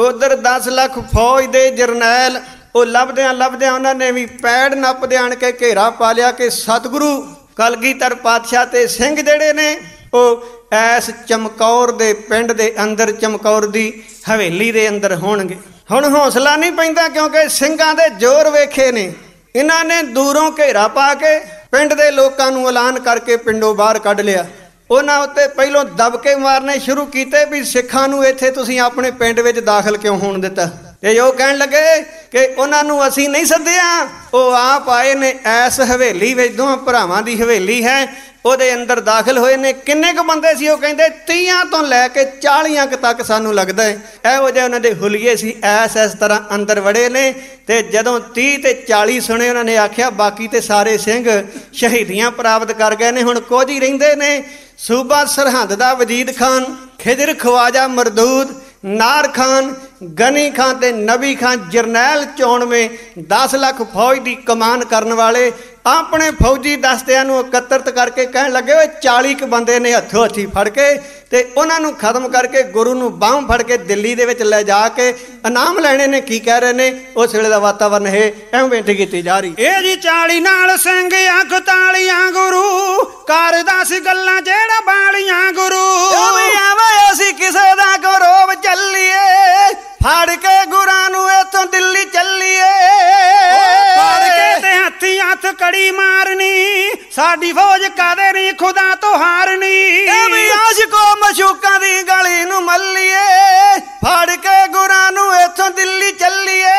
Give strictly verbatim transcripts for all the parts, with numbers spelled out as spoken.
ਉਧਰ ਦਸ ਲੱਖ ਫੌਜ ਦੇ ਜਰਨੈਲ ਉਹ ਲੱਭਦਿਆਂ ਲੱਭਦਿਆਂ ਉਹਨਾਂ ਨੇ ਵੀ ਪੈੜ ਨੱਪਦੇ ਆਣ ਕੇ ਘੇਰਾ ਪਾ ਲਿਆ ਕਿ ਸਤਿਗੁਰੂ ਕਲਗੀਧਰ ਪਾਤਸ਼ਾਹ ਤੇ ਸਿੰਘ ਜਿਹੜੇ ਨੇ ਉਹ ਐਸ ਚਮਕੌਰ ਦੇ ਪਿੰਡ ਦੇ ਅੰਦਰ ਚਮਕੌਰ ਦੀ ਹਵੇਲੀ ਦੇ ਅੰਦਰ ਹੋਣਗੇ। ਹੁਣ ਹੌਸਲਾ ਨਹੀਂ ਪੈਂਦਾ ਕਿਉਂਕਿ ਸਿੰਘਾਂ ਦੇ ਜ਼ੋਰ ਵੇਖੇ ਨੇ। ਇਹਨਾਂ ਨੇ ਦੂਰੋਂ ਘੇਰਾ ਪਾ ਕੇ ਪਿੰਡ ਦੇ ਲੋਕਾਂ ਨੂੰ ਐਲਾਨ ਕਰਕੇ ਪਿੰਡੋਂ ਬਾਹਰ ਕੱਢ ਲਿਆ। ਉਹਨਾਂ ਉੱਤੇ ਪਹਿਲੋਂ ਦਬਕੇ ਮਾਰਨੇ ਸ਼ੁਰੂ ਕੀਤੇ ਵੀ ਸਿੱਖਾਂ ਨੂੰ ਇੱਥੇ ਤੁਸੀਂ ਆਪਣੇ ਪਿੰਡ ਵਿੱਚ ਦਾਖਲ ਕਿਉਂ ਹੋਣ ਦਿੱਤਾ। ਤੇ ਉਹ ਕਹਿਣ ਲੱਗੇ ਕਿ ਉਹਨਾਂ ਨੂੰ ਅਸੀਂ ਨਹੀਂ ਸੱਦਿਆ, ਉਹ ਆਪ ਆਏ ਨੇ ਐਸ ਹਵੇਲੀ ਵਿੱਚ, ਦੋਹਾਂ ਭਰਾਵਾਂ ਦੀ ਹਵੇਲੀ ਹੈ, ਉਹਦੇ ਅੰਦਰ ਦਾਖਲ ਹੋਏ ਨੇ। ਕਿੰਨੇ ਕੁ ਬੰਦੇ ਸੀ? ਉਹ ਕਹਿੰਦੇ ਤੀਹਾਂ ਤੋਂ ਲੈ ਕੇ ਚਾਲੀਆਂ ਕੁ ਤੱਕ ਸਾਨੂੰ ਲੱਗਦਾ ਹੈ। ਇਹੋ ਜਿਹੇ ਉਹਨਾਂ ਦੇ ਹੁਲੀਏ ਸੀ, ਐਸ ਇਸ ਤਰ੍ਹਾਂ ਅੰਦਰ ਵੜੇ ਨੇ। ਤੇ ਜਦੋਂ ਤੀਹ ਤੇ ਚਾਲੀ ਸੁਣੇ ਉਹਨਾਂ ਨੇ ਆਖਿਆ ਬਾਕੀ ਤੇ ਸਾਰੇ ਸਿੰਘ ਸ਼ਹੀਦੀਆਂ ਪ੍ਰਾਪਤ ਕਰ ਗਏ ਨੇ, ਹੁਣ ਕੁਝ ਹੀ ਰਹਿੰਦੇ ਨੇ। ਸੂਬਾ ਸਰਹੰਦ ਦਾ ਵਜੀਦ ਖਾਨ, ਖਿਜਰ ਖਵਾਜਾ ਮਰਦੂਦ, ਨਾਰ ਖਾਨ, ਗਨੀ ਖਾਨ ਤੇ ਨਬੀ ਖਾਨ ਜਰਨੈਲ ਚੋਣਵੇਂ ਦਸ ਲੱਖ ਫੌਜ ਦੀ ਕਮਾਨ ਕਰਨ ਵਾਲੇ ਆਪਣੇ ਫੌਜੀ ਦਸਤਿਆਂ ਨੂੰ ਇਕੱਤਰਤ ਕਰਕੇ ਕਹਿਣ ਲੱਗੇ ਓਏ ਚਾਲੀ ਕੁ ਬੰਦੇ ਨੇ ਹੱਥੋਂ ਹੱਥੀ ਫੜ ਕੇ ਤੇ ਉਹਨਾਂ ਨੂੰ ਖਤਮ ਕਰਕੇ ਗੁਰੂ ਨੂੰ ਬਾਹੋਂ ਫੜ ਕੇ ਦਿੱਲੀ ਦੇ ਵਿੱਚ ਲੈ ਜਾ ਕੇ ਇਨਾਮ ਲੈਣੇ ਨੇ। ਕੀ ਕਹਿ ਰਹੇ ਨੇ? ਉਸ ਵੇਲੇ ਦਾ ਵਾਤਾਵਰਨ ਇਹ ਐਵੇਂ ਬੇਨਤੀ ਕੀਤੀ ਜਾ ਰਹੀ। ਇਹ ਜੀ ਚਾਲੀ ਨਾਲ ਸਿੰਘ ਅੱਖ ਤਾਲੀਆਂ ਗੁਰੂ ਕਰ ਦਸ ਗੱਲਾਂ ਜਿਹੜਾ ਬਾਲੀਆਂ ਗੁਰੂ ਆਵੇ ਅਸੀਂ ਕਿਸੇ ਦਾ ਗੌਰਵ ਚੱਲੀਏ ਫੜ ਕੇ ਗੁਰਾਂ ਨੂੰ ਇੱਥੋਂ ਦਿੱਲੀ ਚੱਲੀਏ। ਫੜ ਕੇ ਤੇ ਹੱਥੀ ਹੱਥ ਕੜੀ ਮਾਰਨੀ ਸਾਡੀ ਫੌਜ ਕਦੇ ਨਹੀਂ ਖੁਦਾ ਤੋਂ ਹਾਰਨੀ। ਇਹ ਵੀ ਆਸ਼ਿਕੋ ਮਸ਼ੂਕਾਂ ਦੀ ਗਲੀ ਨੂੰ ਮੱਲੀਏ ਫੜ ਕੇ ਗੁਰਾਂ ਨੂੰ ਇੱਥੋਂ ਦਿੱਲੀ ਚੱਲੀਏ।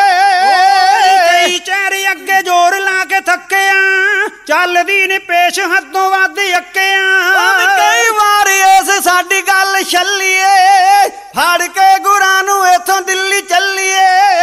ਕਈ ਚਿਹਰੇ ਅੱਗੇ ਜ਼ੋਰ ਲਾ ਕੇ ਥੱਕਿਆ ਚੱਲਦੀ ਨੀ ਪੇਸ਼ ਹੱਦੋਂ ਵੱਧ ਅੱਕਿਆ। ਕਈ ਵਾਰ ਇਸ ਸਾਡੀ ਗੱਲ ਛੱਲੀਏ ਫੜ ਕੇ ਗੁਰਾਂ ਨੂੰ ਇੱਥੋਂ ਦਿੱਲੀ ਚੱਲੀਏ।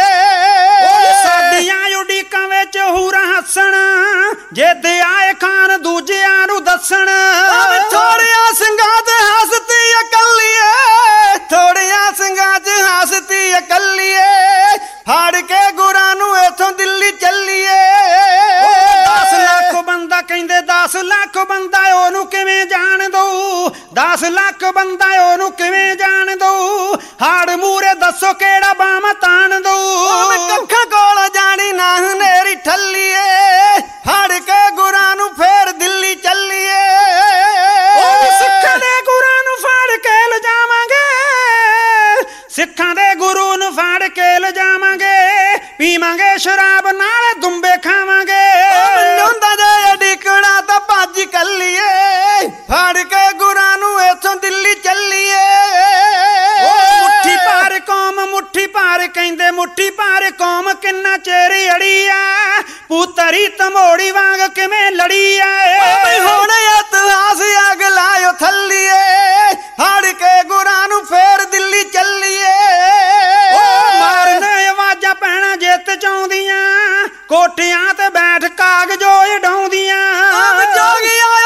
ਸਾਡੀਆਂ ਉਡੀਕਾਂ ਵਿੱਚ ਹੂਰਾ ਹੱਸਣ ਜਿੱਦ ਆਏ ਖਾਨ ਦੂਜਿਆਂ ਨੂੰ ਦੱਸਣ। ਥੋੜੀਆਂ ਸਿੰਘਾਂ ਚ ਹੱਸਤੀ ਇਕੱਲੀਏ ਥੋੜੀਆਂ ਸਿੰਘਾਂ ਚ ਹੱਸਤੀ ਇਕੱਲੀਏ ਫੜ ਕੇ ਗੁਰਾਂ ਨੂੰ ਇੱਥੋਂ ਦਿੱਲੀ ਚੱਲੀਏ। ਦਸ ਲੱਖ ਬੰਦਾ ਕਹਿੰਦੇ ਦਸ ਲੱਖ ਬੰਦਾ ਉਹਨੂੰ ਕਿਵੇਂ ਜਾਣ ਦਊ ਦਸ ਲੱਖ ਬੰਦਾ ਉਹਨੂੰ ਕਿਵੇਂ ਜਾਣ ਦਊ ਹਾੜ ਮੂਰੇ ਦੱਸੋ ਕਿਹੜਾ ਬਾਮ ਤਾਣ ਦਊ। ਕੱਖਾਂ ਕੋਲ ਜਾਣੀ ਨਾ ਹਨੇਰੀ ਠੱਲੀਏ ਫੜ ਕੇ ਗੁਰਾਂ ਨੂੰ ਫੇਰ ਦਿੱਲੀ ਚੱਲੀਏ। ਸਿੱਖਾਂ ਦੇ ਗੁਰਾਂ ਨੂੰ ਫੜ ਕੇ ਲਿਜਾਵਾਂਗੇ ਸਿੱਖਾਂ ਦੇ ਗੁਰੂ ਨੂੰ ਫੜ ਕੇ ਲਿਜਾਵਾਂਗੇ ਪੀਵਾਂਗੇ ਸ਼ਰਾਬ ਨਾਲ ਦੁੰਬੇ ਖਾਵਾਂਗੇ। ਹੁੰਦਾ ਜੇ ਡਿਕਣਾ ਤਾਂ ਭੱਜ ਕੱਲੀਏ ਫੜ ਕੇ ਗੁਰਾਂ ਨੂੰ ਇੱਥੋਂ ਦਿੱਲੀ ਚੱਲੀਏ। ਮੁੱਠੀ ਭਾਰ ਕੌਮ ਮੁੱਠੀ ਭਾਰ ਕਹਿੰਦੇ ਮੁੱਠੀ ਭਾਰ ਕੌਮ ਕਿੰਨਾ ਚਿਰ ਅੜੀ ਆ ਪੁੱਤਰੀ ਤਮੋੜੀ ਵਾਂਗ ਕਿਵੇਂ ਲੜੀ ਆ। ਹੁਣ ਇਤਿਹਾਸ ਅਗ ਲਾਇਓ ਥੱਲੀਏ ਫੜ ਕੇ ਗੁਰਾਂ ਨੂੰ ਫੇਰ ਦਿੱਲੀ ਚੱਲੀਏ। ਮਾਰਨੇ ਆਵਾਜ਼ਾਂ ਪੈਣਾ ਜਿੱਤ ਚਾਉਂਦੀਆਂ ਕੋਠਿਆਂ ਤੇ ਬੈਠ ਕਾਗਜ਼ੋ ਉਡਾਉਂਦੀਆਂ। ਜੋਗੀਆਂ